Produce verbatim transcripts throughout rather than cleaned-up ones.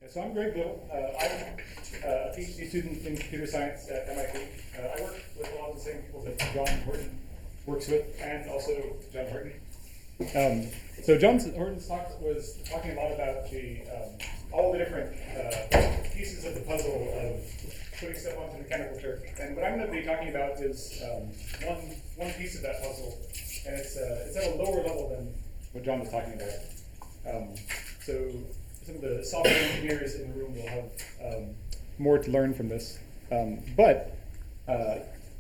So I'm Greg Bill. Uh, I'm uh, a PhD student in computer science at M I T. Uh, I work with a lot of the same people that John Horton works with, and also John Horton. Um, so John Horton's talk was talking a lot about the um, all the different uh, pieces of the puzzle of putting stuff onto Mechanical Turk. And what I'm going to be talking about is um, one one piece of that puzzle, and it's uh, it's at a lower level than what John was talking about. Um, so. Some of the software engineers in the room will have um, more to learn from this. Um, but uh,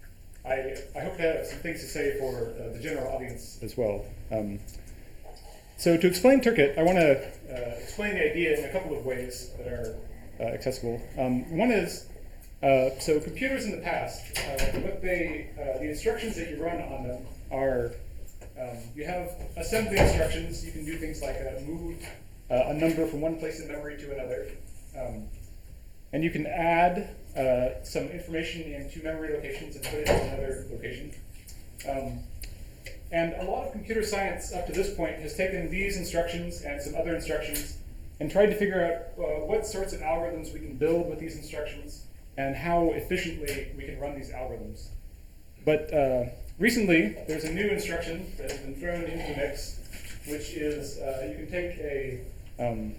I, I hope to have some things to say for uh, the general audience as well. Um, so to explain Turkit, I want to uh, explain the idea in a couple of ways that are uh, accessible. Um, one is, uh, so computers in the past, uh, what they, uh, the instructions that you run on them are, um, you have assembly instructions. You can do things like uh, move Uh, a number from one place in memory to another. Um, and you can add uh, some information in two memory locations and put it in another location. Um, and a lot of computer science up to this point has taken these instructions and some other instructions and tried to figure out uh, what sorts of algorithms we can build with these instructions and how efficiently we can run these algorithms. But uh, recently, there's a new instruction that has been thrown into the mix, which is uh, you can take a Um,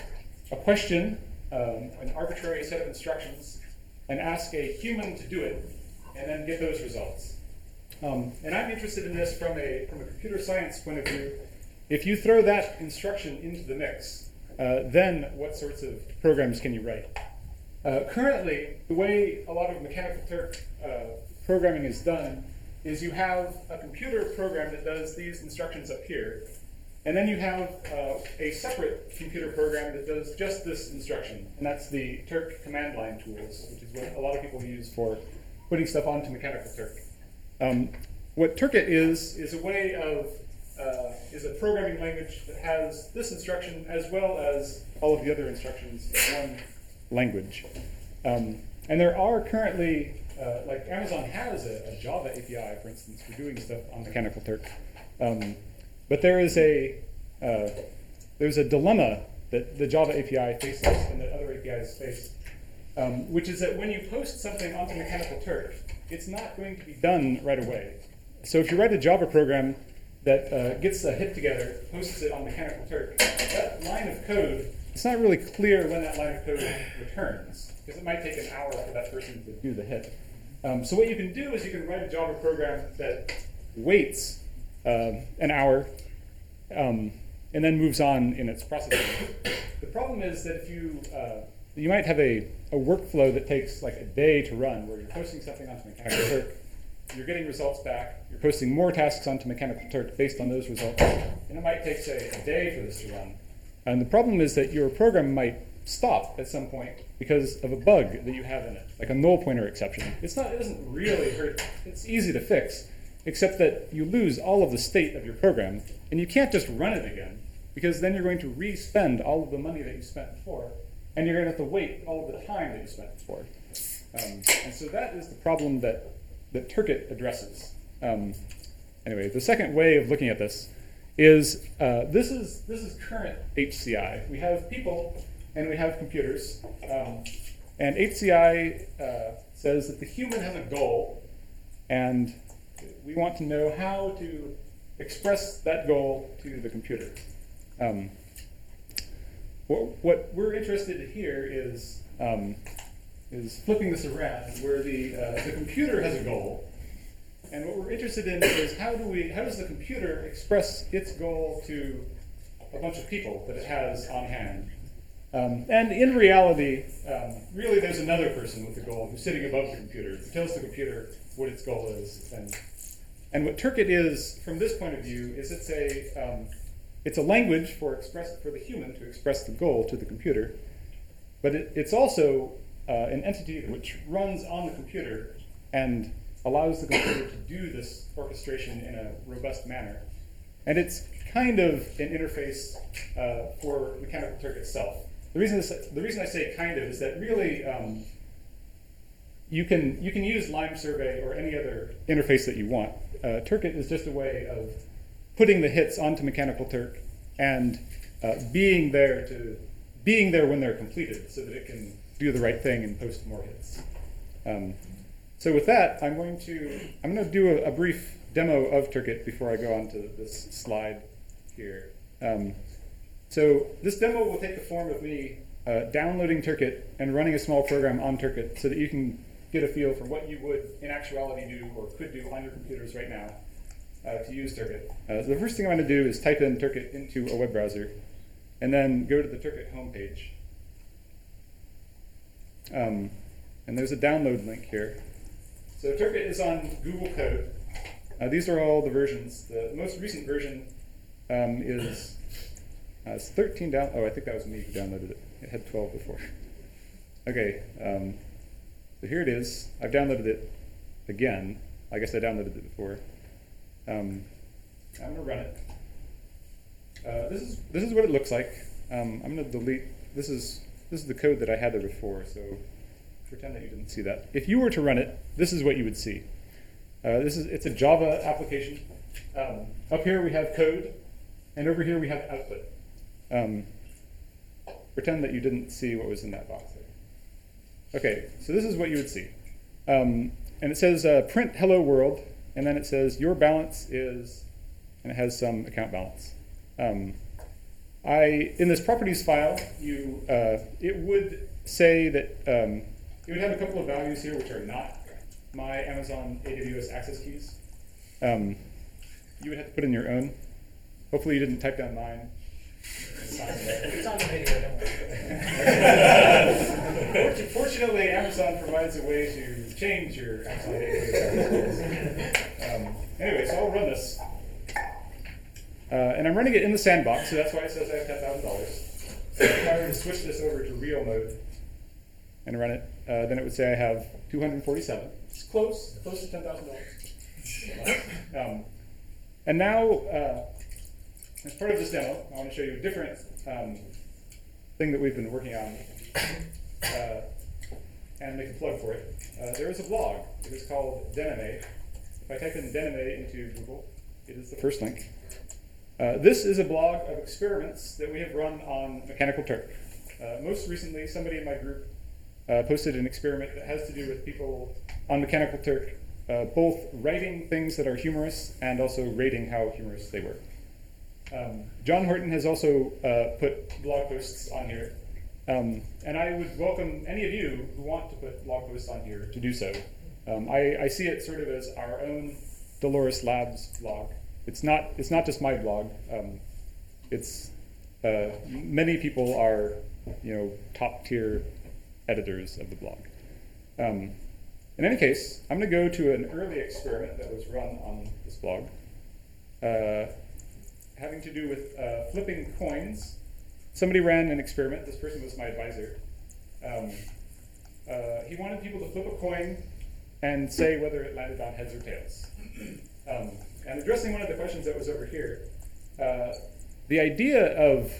a question, um, an arbitrary set of instructions, and ask a human to do it, and then get those results. Um, and I'm interested in this from a from a computer science point of view. If you throw that instruction into the mix, uh, then what sorts of programs can you write? Uh, currently, the way a lot of Mechanical Turk uh, programming is done is you have a computer program that does these instructions up here. And then you have uh, a separate computer program that does just this instruction, and that's the Turk command line tools, which is what a lot of people use for putting stuff onto Mechanical Turk. Um, what Turkit is, is a way of, uh, is a programming language that has this instruction as well as all of the other instructions in one language. Um, and there are currently, uh, like Amazon has a, a Java A P I, for instance, for doing stuff on Mechanical Turk. Um, But there is a uh, there's a dilemma that the Java A P I faces and that other A P Is face, um, which is that when you post something onto Mechanical Turk, it's not going to be done right away. So if you write a Java program that uh, gets a hit together, posts it on Mechanical Turk, that line of code, it's not really clear when that line of code returns, because it might take an hour for that person to do the hit. Um, so what you can do is you can write a Java program that waits uh, an hour Um, and then moves on in its processing. The problem is that if you uh, you might have a, a workflow that takes like a day to run, where you're posting something onto Mechanical Turk, you're getting results back, you're posting more tasks onto Mechanical Turk based on those results, and it might take, say, a day for this to run. And the problem is that your program might stop at some point because of a bug that you have in it, like a null pointer exception. It's not, it doesn't really hurt, it's easy to fix, except that you lose all of the state of your program, and you can't just run it again, because then you're going to re-spend all of the money that you spent before, and you're going to have to wait all of the time that you spent before. Um, and so that is the problem that, that Turkit addresses. Um, anyway, the second way of looking at this is, uh, this is this is current H C I. We have people, and we have computers, um, and H C I uh, says that the human has a goal, and we want to know how to express that goal to the computer. Um, what, what we're interested in here is um, is flipping this around, where the uh, the computer has a goal, and what we're interested in is how do we how does the computer express its goal to a bunch of people that it has on hand. Um, and in reality, um, really, there's another person with the goal who's sitting above the computer, who tells the computer what its goal is. And And what Turkit is, from this point of view, is it's a um, it's a language for express for the human to express the goal to the computer, but it, it's also uh, an entity which runs on the computer and allows the computer to do this orchestration in a robust manner. And it's kind of an interface uh, for Mechanical Turk itself. The reason this, the reason I say kind of is that really. Um, You can you can use Lime Survey or any other interface that you want. Uh, Turkit is just a way of putting the hits onto Mechanical Turk and uh, being there to being there when they're completed so that it can do the right thing and post more hits. Um, so with that, I'm going to I'm going to do a, a brief demo of Turkit before I go on to this slide here. Um, so this demo will take the form of me uh, downloading Turkit and running a small program on Turkit so that you can get a feel for what you would in actuality do or could do on your computers right now uh, to use Turkit. Uh, so the first thing I'm going to do is type in Turkit into a web browser and then go to the Turkit homepage. Um, and there's a download link here. So Turkit is on Google Code. Uh, these are all the versions. The most recent version um, is uh, it's thirteen down. Oh, I think that was me who downloaded it. It had twelve before. Okay, um, so here it is. I've downloaded it again. I guess I downloaded it before. Um, I'm gonna run it. Uh, this is this is what it looks like. Um, I'm gonna delete. This is this is the code that I had there before. So pretend that you didn't see that. If you were to run it, this is what you would see. Uh, this is it's a Java application. Um, up here we have code, and over here we have output. Um, pretend that you didn't see what was in that box there. Okay, so this is what you would see. Um, and it says uh, print hello world, and then it says your balance is, and it has some account balance. Um, I in this properties file, you uh, it would say that um, it would have a couple of values here which are not my Amazon A W S access keys. Um, you would have to put in your own. Hopefully you didn't type down mine. It's on the video, don't worry. Fortunately, Amazon provides a way to change your Amazon A W S access keys. Um, anyway, so I'll run this. Uh, and I'm running it in the sandbox, so that's why it says I have ten thousand dollars. So if I were to switch this over to real mode and run it, uh, then it would say I have two hundred forty-seven. It's close, close to ten thousand dollars. Um, and now, uh, as part of this demo, I want to show you a different um, thing that we've been working on uh, and make a plug for it. Uh, there is a blog. It is called Denime. If I type in Denime into Google, it is the first link. Uh, this is a blog of experiments that we have run on Mechanical Turk. Uh, most recently, somebody in my group uh, posted an experiment that has to do with people on Mechanical Turk uh, both writing things that are humorous and also rating how humorous they were. Um, John Horton has also uh, put blog posts on here, um, and I would welcome any of you who want to put blog posts on here to do so. Um, I, I see it sort of as our own Dolores Labs blog. It's not. It's not just my blog. Um, it's uh, many people are, you know, top tier editors of the blog. Um, in any case, I'm going to go to an early experiment that was run on this blog, uh, having to do with uh, flipping coins. Somebody ran an experiment. This person was my advisor. Um, uh, he wanted people to flip a coin and say whether it landed on heads or tails. Um, And addressing one of the questions that was over here, uh, the idea of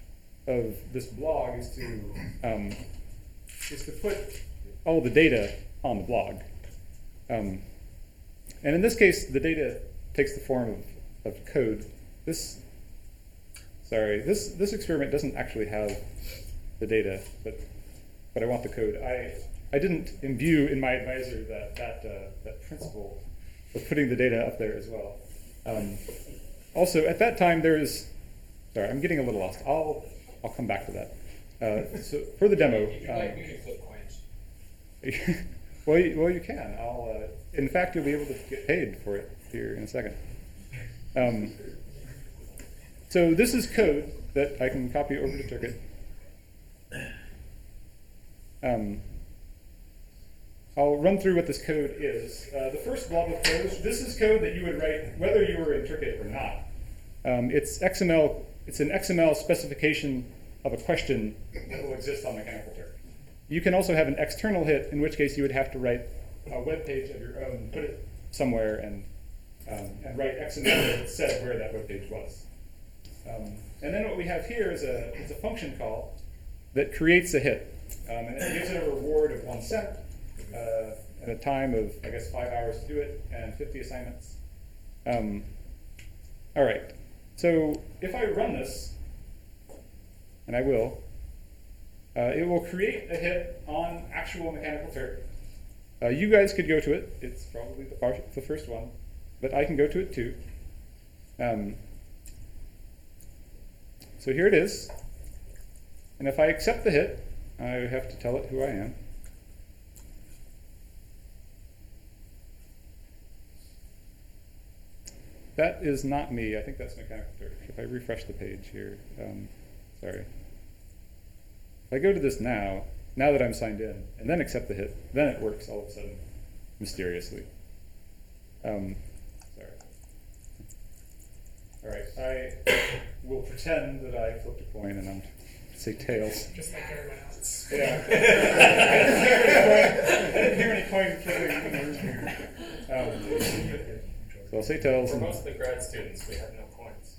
of this blog is to um, is to put all the data on the blog, um, and in this case, the data takes the form of, of code. This sorry, this this experiment doesn't actually have the data, but but I want the code. I I didn't imbue in my advisor that that uh, that principle of putting the data up there as well. Um, also, at that time, there is, sorry, I'm getting a little lost. I'll I'll come back to that. Uh, so for the demo, You um, like you can flip coins. well, you, well, you can. I'll. Uh, in fact, you'll be able to get paid for it here in a second. Um, so this is code that I can copy over to Turkit. Um, I'll run through what this code is. Uh, the first blob of code, this is code that you would write whether you were in Turkit or not. Um, it's X M L. It's an X M L specification of a question that will exist on Mechanical Turk. You can also have an external hit, in which case you would have to write a web page of your own, put it somewhere, and um, and write X M L that said where that web page was. Um, and then what we have here is a it's a function call that creates a hit, um, and it gives it a reward of one cent. Uh, at a time of, I guess, five hours to do it, and fifty assignments. Um, all right, so if I run this, and I will, uh, it will create a hit on actual Mechanical Turk. Uh, you guys could go to it. It's probably the, far, the first one, but I can go to it too. Um, so here it is. And if I accept the hit, I have to tell it who I am. That is not me. I think that's Mechanical Turk. If I refresh the page here, um, sorry. If I go to this now, now that I'm signed in, and then accept the hit, then it works all of a sudden, mysteriously. Um, sorry. All right, I will pretend that I flipped a coin and I'm say tails. Just like everyone else. Yeah. I didn't hear any coin flipping in the room here. Um, so I'll say tails. For and most of the grad students, we have no coins.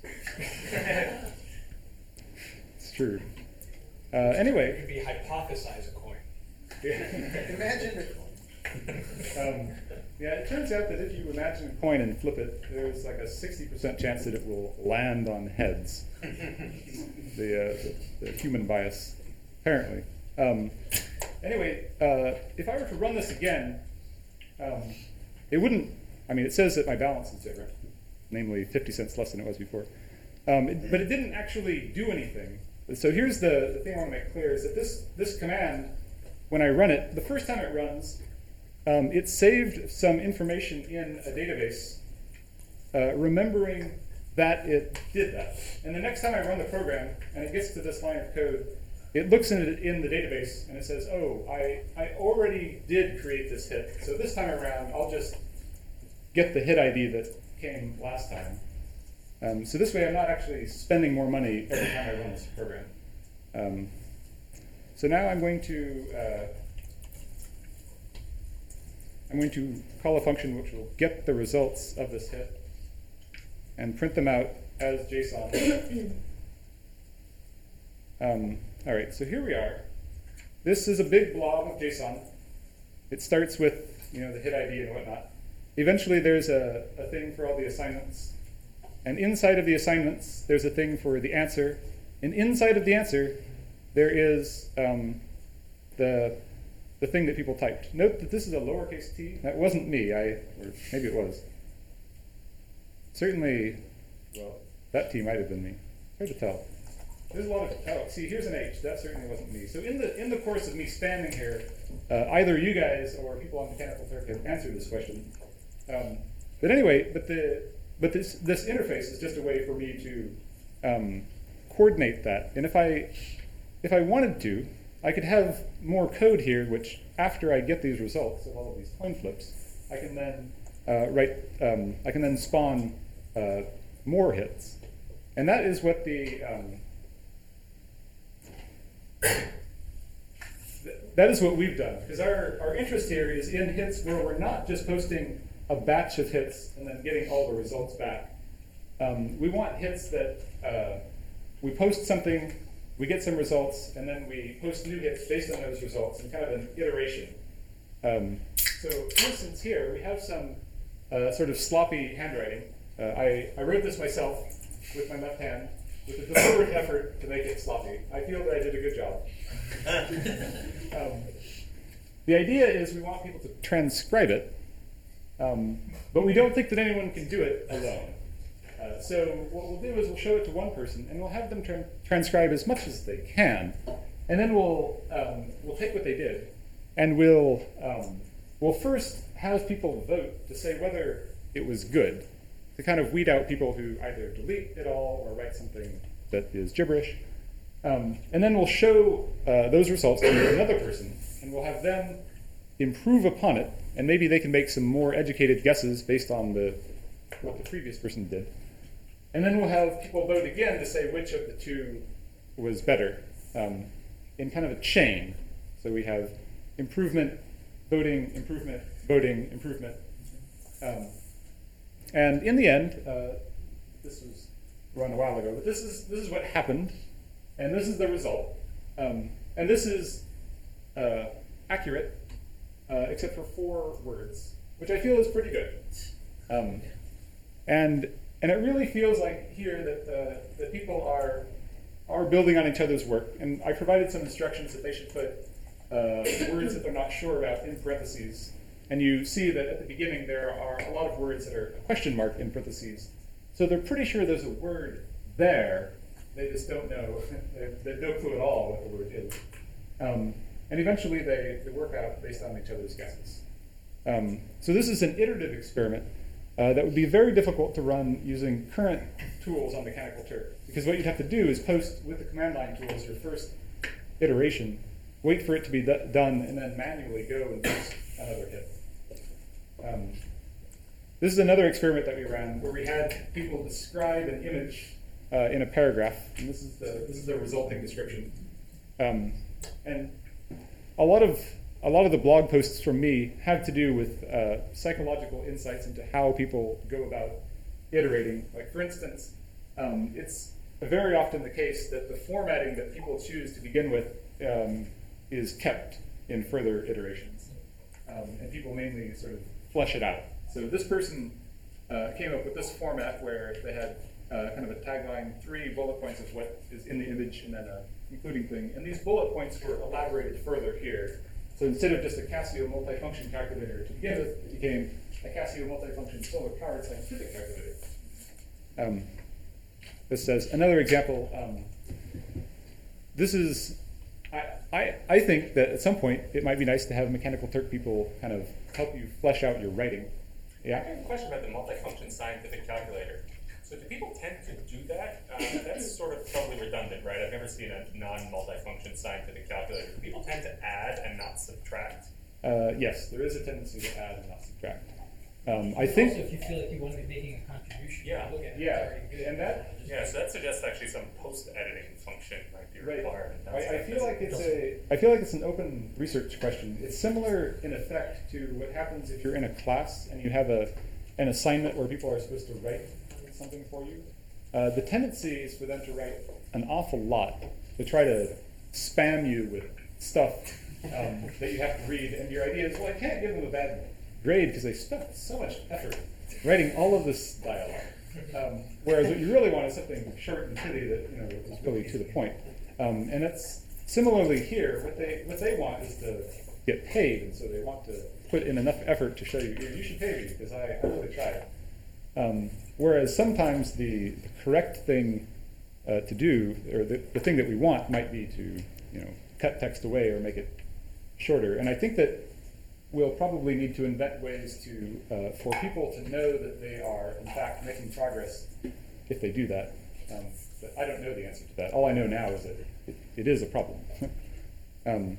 it's true. Uh, anyway. It could be hypothesize a coin. Imagine a coin. Um, yeah, it turns out that if you imagine a coin and flip it, there's like a sixty percent chance that it will land on heads. the, uh, the, the human bias, apparently. Um, anyway, uh, if I were to run this again, um, it wouldn't, I mean, it says that my balance is different, namely fifty cents less than it was before. Um, it, but it didn't actually do anything. So here's the, the thing I want to make clear is that this, this command, when I run it, the first time it runs, um, it saved some information in a database, uh, remembering that it did that. And the next time I run the program, and it gets to this line of code, it looks in it in the database, and it says, oh, I, I already did create this hit. So this time around, I'll just get the hit I D that came last time. Um, so this way, I'm not actually spending more money every time I run this program. Um, so now I'm going to uh, I'm going to call a function which will get the results of this hit and print them out as JSON. um, all right, so here we are. This is a big blob of JSON. It starts with you know the hit I D and whatnot. Eventually, there's a, a thing for all the assignments. And inside of the assignments, there's a thing for the answer. And inside of the answer, there is um, the, the thing that people typed. Note that this is a lowercase t. That wasn't me, I, or maybe it was. Certainly, well, that t might have been me. Hard to tell. There's a lot of, oh, see, here's an H. That certainly wasn't me. So in the in the course of me standing here, uh, either you guys or people on Mechanical Turk have answered this question. Um, but anyway, but the But this, this interface is just a way for me to um, coordinate that. And if I, if I wanted to, I could have more code here, which after I get these results of all of these coin flips, I can then uh, write, um, I can then spawn uh, more hits. And that is what the, um, th that is what we've done. Because our, our interest here is in hits where we're not just posting a batch of hits and then getting all the results back. Um, we want hits that uh, we post something, we get some results, and then we post new hits based on those results in kind of an iteration. Um, so for instance here, we have some uh, sort of sloppy handwriting. Uh, I, I wrote this myself with my left hand with a deliberate effort to make it sloppy. I feel that I did a good job. um, the idea is we want people to transcribe it. Um, but we don't think that anyone can do it alone. Uh, so what we'll do is we'll show it to one person, and we'll have them tra transcribe as much as they can, and then we'll um, we'll take what they did, and we'll um, we'll first have people vote to say whether it was good, to kind of weed out people who either delete it all or write something that is gibberish, um, and then we'll show uh, those results to another person, and we'll have them improve upon it. And maybe they can make some more educated guesses based on the what the previous person did. And then we'll have people vote again to say which of the two was better um, in kind of a chain. So we have improvement, voting, improvement, voting, improvement. Um, and in the end, uh, this was run a while ago, but this is, this is what happened, and this is the result. Um, and this is uh, accurate. Uh, except for four words, which I feel is pretty good. Um, and and it really feels like here that uh, that people are are building on each other's work, and I provided some instructions that they should put uh, words that they're not sure about in parentheses. And you see that at the beginning there are a lot of words that are a question mark in parentheses. So they're pretty sure there's a word there. They just don't know. They have no clue at all what the word is. Um, and eventually they, they work out based on each other's guesses. Um, so this is an iterative experiment uh, that would be very difficult to run using current tools on Mechanical Turk. Because what you'd have to do is post with the command line tools your first iteration, wait for it to be d- done, and then manually go and post another hit. Um, this is another experiment that we ran where we had people describe an image uh, in a paragraph, and this is the this is the resulting description. Um, and a lot of a lot of the blog posts from me have to do with uh, psychological insights into how people go about iterating. Like for instance, um, it's very often the case that the formatting that people choose to begin with um, is kept in further iterations, um, and people mainly sort of flesh it out. So this person uh, came up with this format where they had uh, kind of a tagline, three bullet points of what is in the image, and then a concluding thing. And these bullet points were elaborated further here. So instead of just a Casio multifunction calculator to begin with, it became a Casio multifunction solar-powered scientific calculator. Um, this says, another example, um, this is, I, I, I think that at some point it might be nice to have Mechanical Turk people kind of help you flesh out your writing. Yeah? I have a question about the multifunction scientific calculator. So do people tend to do that? Uh, that's sort of probably redundant, right? I've never seen a non-multifunction scientific calculator. Do people tend to add and not subtract? Uh, yes, there is a tendency to add and not subtract. Um, I Also, think, if you feel like you want to be making a contribution, Yeah. look at it. yeah, It's already good. and that, Yeah, so that suggests actually some post-editing function might be right. required. and that's- I, I feel like it's a, I feel like it's an open research question. It's similar in effect to what happens if you're in a class and you have a, an assignment where people are supposed to write something for you. Uh, the tendency is for them to write an awful lot, to try to spam you with stuff um, that you have to read, and your idea is, well, I can't give them a bad grade because they spent so much effort writing all of this dialogue. Um, whereas what you really want is something short and pretty that, you know, is really to the point. Um, and it's similarly here. What they what they want is to get paid, and so they want to put in enough effort to show you, you should pay me because I, I really tried. Um, whereas sometimes the, the correct thing uh, to do, or the, the thing that we want, might be to, you know, cut text away or make it shorter. And I think that we'll probably need to invent ways to uh, for people to know that they are in fact making progress if they do that. Um, but I don't know the answer to that. All I know now is that it, it is a problem. um,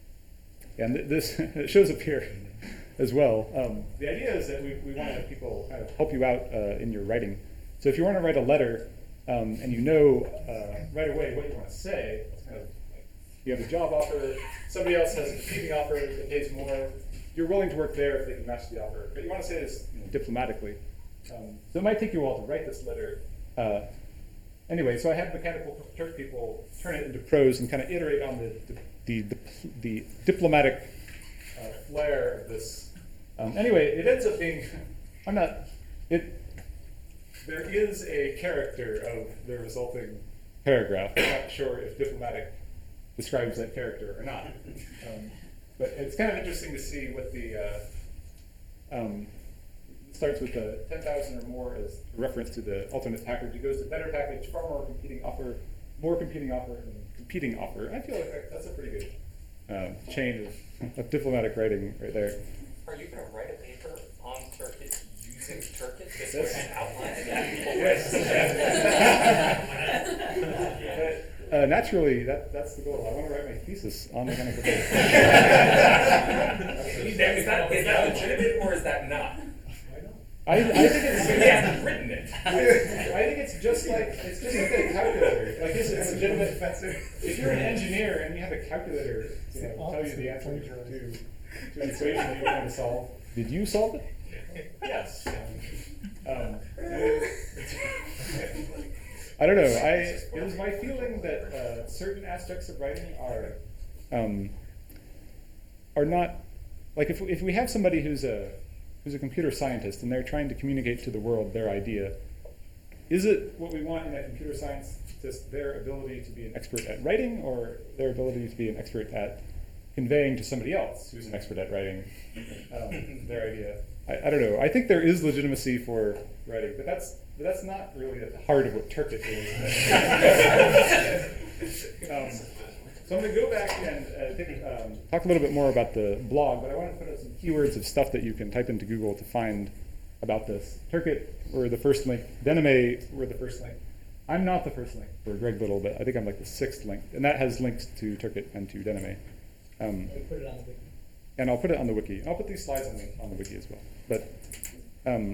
and th- this it shows up here as well. Um, the idea is that we, we want to have people kind of help you out uh, in your writing. So if you want to write a letter um, and you know uh, right away what you want to say, it's kind of like you have a job offer, somebody else has a competing offer that pays more. You're willing to work there if they can match the offer, but you want to say this, you know, diplomatically. Um, so it might take you a while to write this letter. Uh, anyway, so I had Mechanical Turk people turn it into prose and kind of iterate on the the, the, the diplomatic uh, flair of this. Um, anyway, it ends up being, I'm not, it. There is a character of the resulting paragraph. I'm not sure if diplomatic describes that character or not. Um, But it's kind of interesting to see what the, uh, um, it starts with the ten thousand or more as a reference to the alternate package. It goes to better package, far more competing offer, more competing offer, and competing offer. I feel like that's a pretty good uh, chain of, of diplomatic writing right there. Are you going to write a paper on Turkish using Turkish just Yes. and outline it? Yeah, people Yes. Uh, naturally, that, that's the goal. I want to write my thesis on Mechanical Turk. Is that, is that, is that legitimate or is that not? I, I think it's He hasn't written it. I think it's just like it's just like a calculator. Like this is legitimate. If you're an engineer and you have a calculator, you know, tell you the answer to, to an equation that you're trying to solve, did you solve it? Yes. Um, I don't know. I it is my feeling that uh, certain aspects of writing are um, are not like if if we have somebody who's a who's a computer scientist and they're trying to communicate to the world their idea, is it what we want in that computer science just their ability to be an expert at writing or their ability to be an expert at conveying to somebody else who's an expert at writing um, their idea. I, I don't know. I think there is legitimacy for writing, but that's but that's not really at the heart of what Turkit is. um, so I'm going to go back and uh, think, um, talk a little bit more about the blog, but I want to put out some keywords of stuff that you can type into Google to find about this. Turkit were the first link. Denime were the first link. I'm not the first link for Greg Little, but I think I'm like the sixth link, and that has links to Turkit and to Denime. Um, We put it on the wiki. and I'll put it on the wiki. I'll put these slides on the, on the wiki as well. But, um,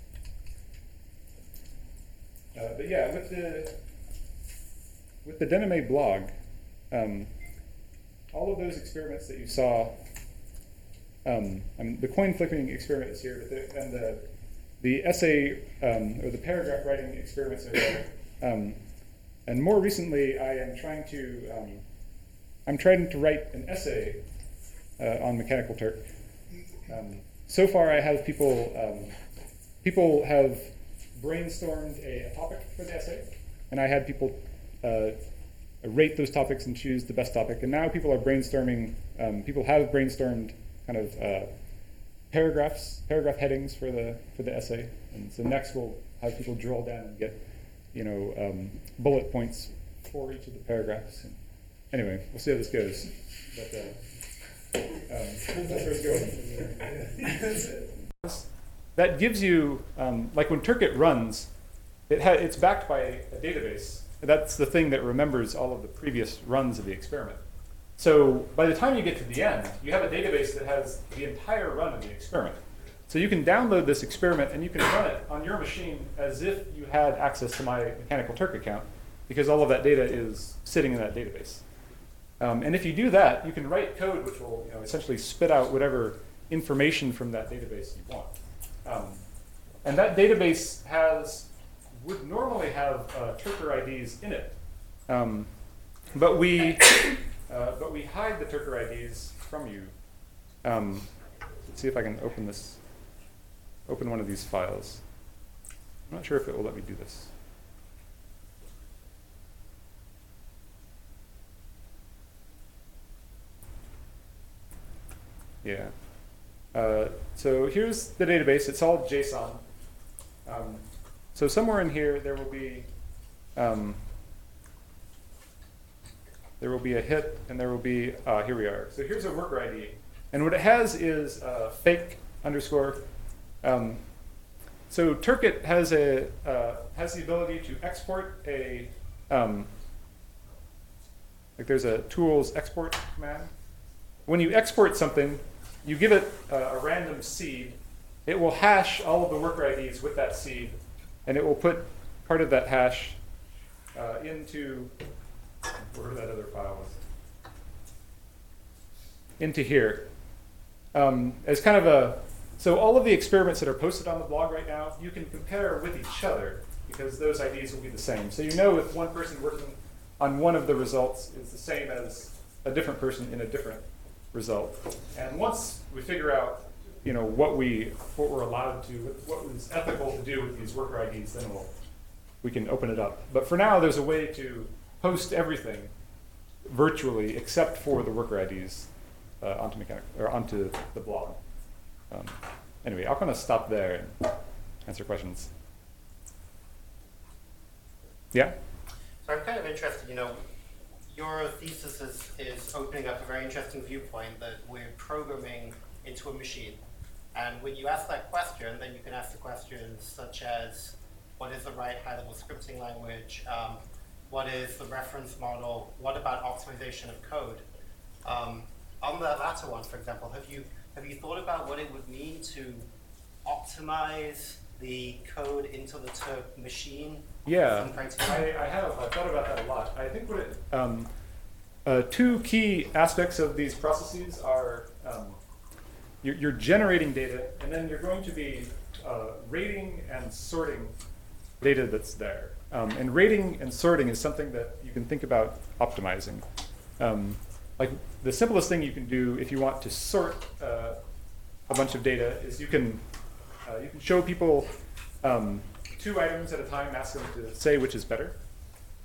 uh, but yeah, with the with the Denime blog, um, all of those experiments that you saw, um, I mean, the coin flipping experiment is here, but the, and the the essay um, or the paragraph writing experiments are there. Um, and more recently, I am trying to um, I'm trying to write an essay uh, on Mechanical Turk. Um, so far, I have people um, people have brainstormed a, a topic for the essay, and I had people uh, rate those topics and choose the best topic. And now people are brainstorming. Um, people have brainstormed kind of uh, paragraphs, paragraph headings for the for the essay. And so next, we'll have people drill down and get you know um, bullet points for each of the paragraphs. And anyway, we'll see how this goes. But, uh, um, that's where it's going. That gives you, um, like when Turkit runs, it ha it's backed by a, a database. That's the thing that remembers all of the previous runs of the experiment. So by the time you get to the end, you have a database that has the entire run of the experiment. So you can download this experiment and you can run it on your machine as if you had access to my Mechanical Turk account, because all of that data is sitting in that database. Um, and if you do that, you can write code which will you know, essentially spit out whatever information from that database you want. Um, and that database has would normally have uh, Turker I Ds in it, um, but we uh, but we hide the Turker I Ds from you. Um, let's see if I can open this. Open one of these files. I'm not sure if it will let me do this. Yeah. Uh, so here's the database. It's all JSON. Um, so somewhere in here there will be um, there will be a hit, and there will be uh, here we are. So here's a worker I D, and what it has is uh, fake underscore. Um, so Turkit has a uh, has the ability to export a um, like there's a tools export command. When you export something, you give it uh, a random seed. It will hash all of the worker I Ds with that seed, and it will put part of that hash uh, into wherever that other file was. Into here. Um, as kind of a, so all of the experiments that are posted on the blog right now, you can compare with each other because those I Ds will be the same. So you know if one person working on one of the results is the same as a different person in a different result. And once we figure out, you know, what we what we're allowed to, what was ethical to do with these worker I Ds, then we'll we can open it up. But for now, there's a way to post everything virtually except for the worker I Ds uh, onto mechanic or onto the blog. Um, anyway, I'll kind of stop there and answer questions. Yeah. So I'm kind of interested. You know, your thesis is, is opening up a very interesting viewpoint that we're programming into a machine. And when you ask that question, then you can ask the questions such as, what is the right high-level scripting language? Um, what is the reference model? What about optimization of code? Um, on the latter one, for example, have you have you thought about what it would mean to optimize the code into the Turk machine? Yeah, I, I have. I've thought about that a lot. I think what it, um, uh, two key aspects of these processes are um, you're, you're generating data, and then you're going to be uh, rating and sorting data that's there. Um, and rating and sorting is something that you can think about optimizing. Um, like the simplest thing you can do if you want to sort uh, a bunch of data is you can uh, you can show people um, two items at a time, ask them to say which is better.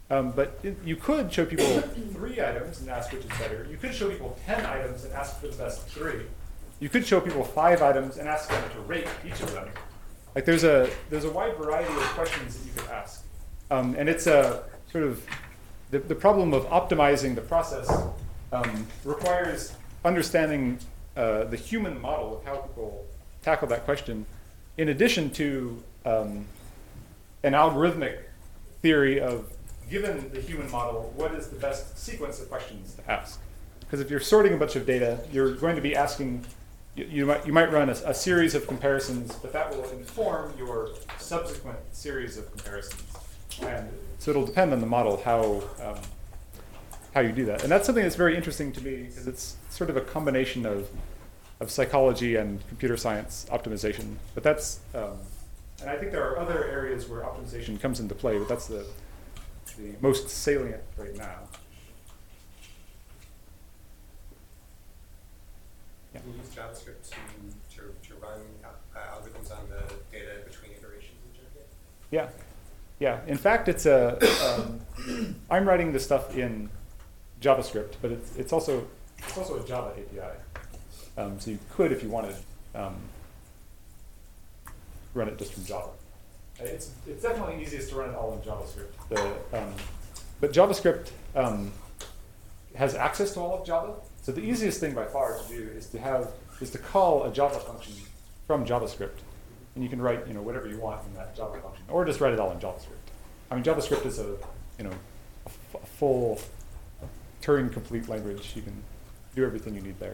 Um, but it, you could show people three items and ask which is better. You could show people ten items and ask for the best three. You could show people five items and ask them to rate each of them. Like there's a there's a wide variety of questions that you could ask, um, and it's a sort of the, the problem of optimizing the process um, requires understanding uh, the human model of how people tackle that question, in addition to um, an algorithmic theory of, given the human model, what is the best sequence of questions to ask? Because if you're sorting a bunch of data, you're going to be asking, you, you might you might run a, a series of comparisons, but that will inform your subsequent series of comparisons. And so it'll depend on the model how um, how you do that. And that's something that's very interesting to me, because it's sort of a combination of of psychology and computer science optimization. But that's, um, and I think there are other areas where optimization comes into play, but that's the the most salient right now. Yeah. Can you use JavaScript to, to, to run uh, algorithms on the data between iterations of Turkit? Yeah, yeah. In fact, it's a. Um, I'm writing this stuff in JavaScript, but it's it's also it's also a Java A P I. Um, so you could, if you wanted, um, run it just from Java. It's it's definitely easiest to run it all in JavaScript. The, um, but JavaScript um, has access to all of Java. So the easiest thing by far to do is to have is to call a Java function from JavaScript, and you can write you know whatever you want in that Java function, or just write it all in JavaScript. I mean, JavaScript is a you know a, f- a full Turing-complete language. You can do everything you need there.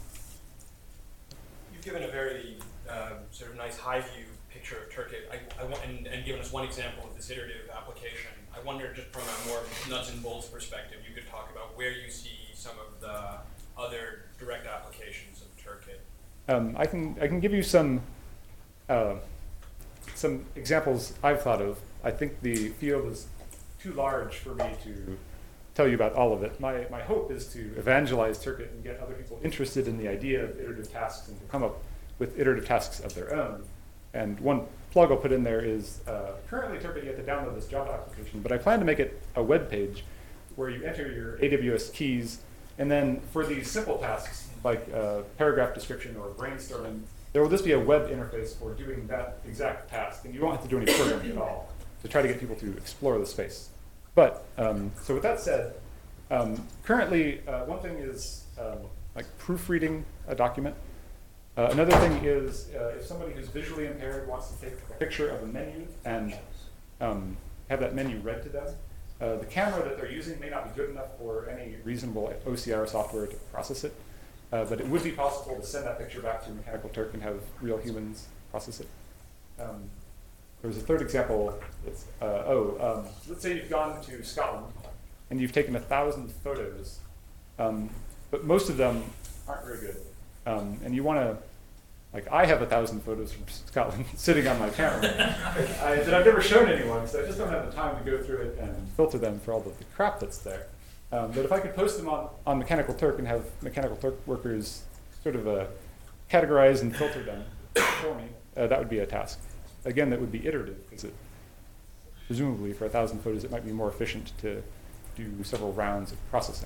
You've given a very uh, sort of nice high view picture of Turkit, I, I want, and, and given us one example of this iterative application. I wonder, just from a more nuts and bolts perspective, you could talk about where you see some of the other direct applications of Turkit. Um, I can I can give you some uh, some examples I've thought of. I think the field is too large for me to tell you about all of it. My my hope is to evangelize Turkit and get other people interested in the idea of iterative tasks and to come up with iterative tasks of their own. And one plug I'll put in there is uh, currently Turkit, you have to download this Java application, but I plan to make it a web page where you enter your A W S keys, and then for these simple tasks like uh, paragraph description or brainstorming, there will just be a web interface for doing that exact task, and you won't have to do any programming at all to try to get people to explore the space. But, um, so with that said, um, currently uh, one thing is um, like proofreading a document. Uh, another thing is uh, if somebody who's visually impaired wants to take a picture of a menu and um, have that menu read to them, uh, the camera that they're using may not be good enough for any reasonable O C R software to process it, uh, but it would be possible to send that picture back to Mechanical Turk and have real humans process it. Um, there was a third example. It's, uh, oh, um, let's say you've gone to Scotland and you've taken a thousand photos, um, but most of them aren't very good. Um, and you want to, like I have a thousand photos from Scotland sitting on my camera I, that I've never shown anyone, so I just don't have the time to go through it and filter them for all of the crap that's there. Um, but if I could post them on, on Mechanical Turk and have Mechanical Turk workers sort of uh, categorize and filter them for me, uh, that would be a task. Again, that would be iterative, because it, presumably for a thousand photos, it might be more efficient to do several rounds of processing.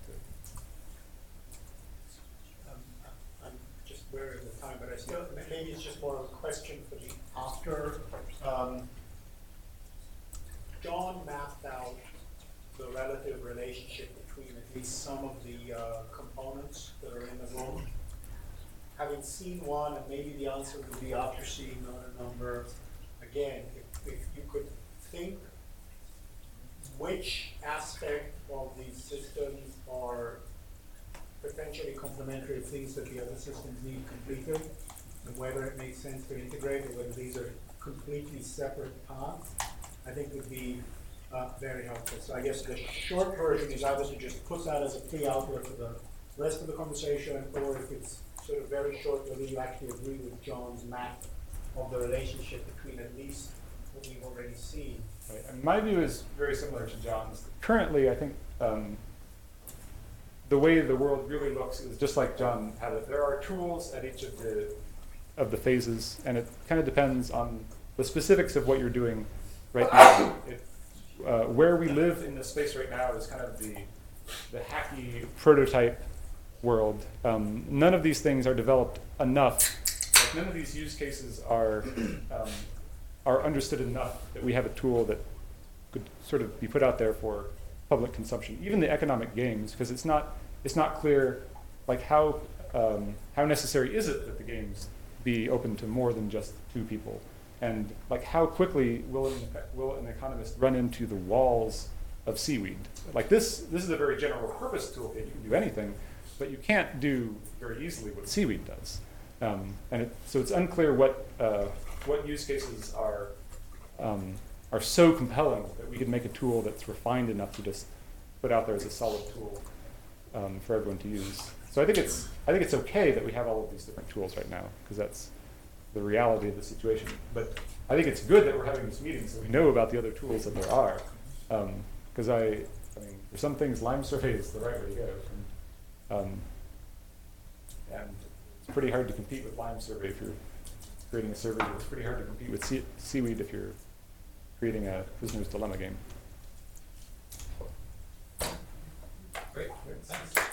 We're in the time, but I still, maybe it's just more of a question for the after. Um, John mapped out the relative relationship between at least some of the uh, components that are in the room. Having seen one, and maybe the answer would be after seeing another number, again, if, if you could think which aspect of these systems are potentially complementary things that the other systems need completed, and whether it makes sense to integrate or whether these are completely separate paths, I think would be uh, very helpful. So I guess the short version is either to just put that as a pre-outlet for the rest of the conversation, or if it's sort of very short, whether you actually agree with John's map of the relationship between at least what we've already seen. Right. And my view is very similar to John's. Currently, I think um, the way the world really looks is just like John had it. There are tools at each of the of the phases, and it kind of depends on the specifics of what you're doing right now. It, uh, where we live in this space right now is kind of the, the hacky prototype world. Um, none of these things are developed enough. Like none of these use cases are um, are understood enough that we have a tool that could sort of be put out there for public consumption. Even the economic games, because it's not it's not clear like how um, how necessary is it that the games be open to more than just two people, and like how quickly will an, will an economist run into the walls of Seaweed? Like this this is a very general purpose toolkit. You can do anything, but you can't do very easily what Seaweed does. Um, and it, so it's unclear what uh, what use cases are um, are so compelling that we could make a tool that's refined enough to just put out there as a solid tool um, for everyone to use. So I think it's I think it's okay that we have all of these different tools right now, because that's the reality of the situation. But I think it's good that we're having this meeting so we know about the other tools that there are. Because um, I, I mean, for some things, Lime Survey is the right way to go. And, um, and it's pretty hard to compete with Lime Survey if you're creating a survey. It's pretty hard to compete with sea Seaweed if you're creating a Prisoner's Dilemma game. Great, thanks.